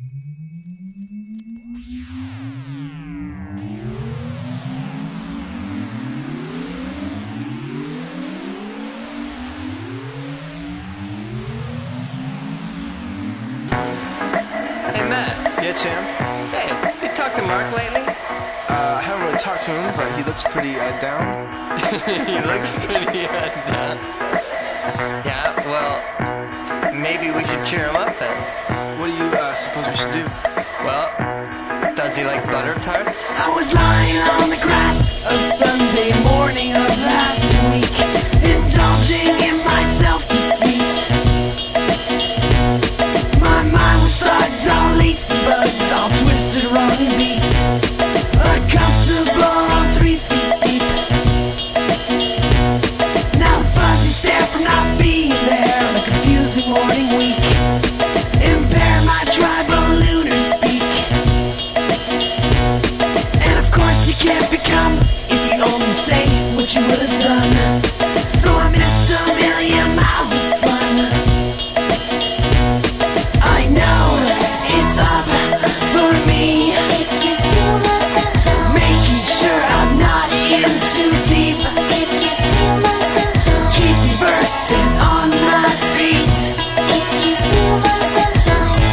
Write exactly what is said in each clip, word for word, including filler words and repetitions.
Hey, Matt. Yeah, Sam? Hey, you talked to Mark lately? Uh, I haven't really talked to him, but he looks pretty uh, down. He looks pretty uh, down. Yeah, well, maybe we should cheer him up then. What do you uh, suppose we should do? Well, does he like butter tarts? I was lying on the grass of Sunday morning of last week, indulging in my self-defeat. My mind was thugged, all laced the bugs, all twisted, wrong and beat. Uncomfortable, three feet deep. Now the fuzzy stare from not being there on a confusing morning week. Impair my tribal lunar speak. And of course you can't become if you only say what you would have done. So I missed a million miles of fun. I know it's up for me, If you steal my sunshine, making sure I'm not in too deep. if you steal my sunshine, Keep me versed and on my feet. if you steal my sunshine,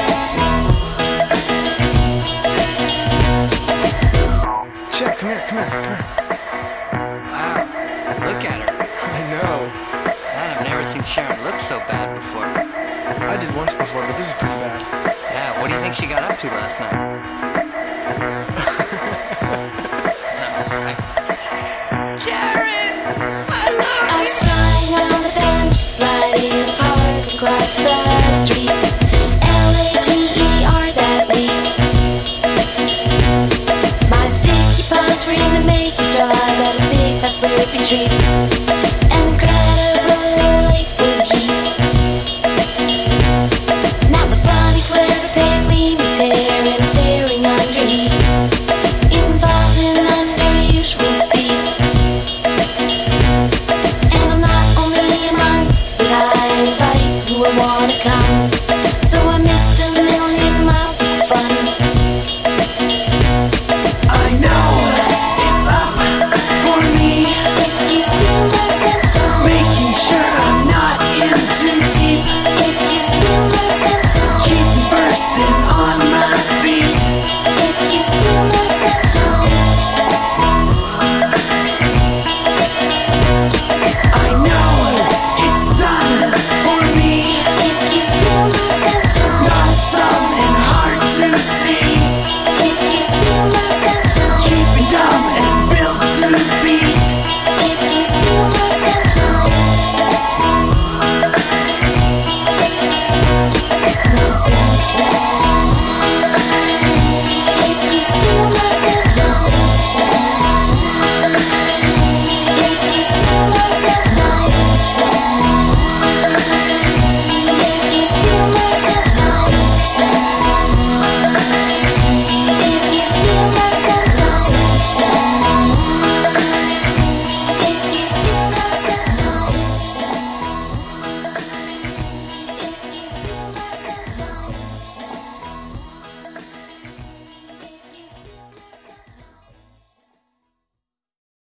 Chip, come here, come here, come here. Wow, look at her. I know. Man, I've never seen Sharon look so bad before. I did once before, but this is pretty bad. Yeah, what do you think she got up to last night? Sharon! I love I was flying on the bench, sliding apart across the street.